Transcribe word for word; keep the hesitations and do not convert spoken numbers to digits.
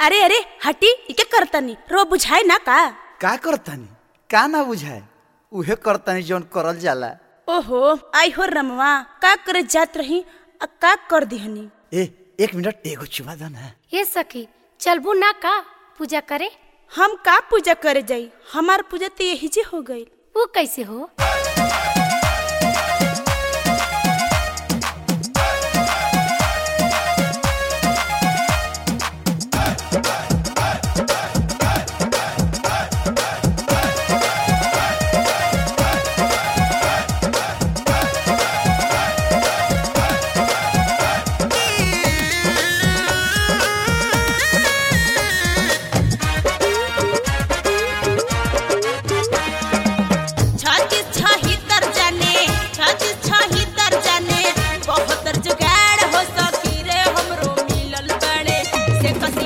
अरे अरे हटी इके करतनी रो बुझाए ना का का करतानी का ना बुझाए उहे करतानी जौन करल जाला। ओहो आई हो रमवा का करे जात रही आ का कर दिहनी। ए एक मिनट एगो चुमा दो ना। ये सखी चलबू ना का पूजा करे? हम का पूजा करे जाई, हमार पूजा तो यही जे हो गई। वो कैसे हो? से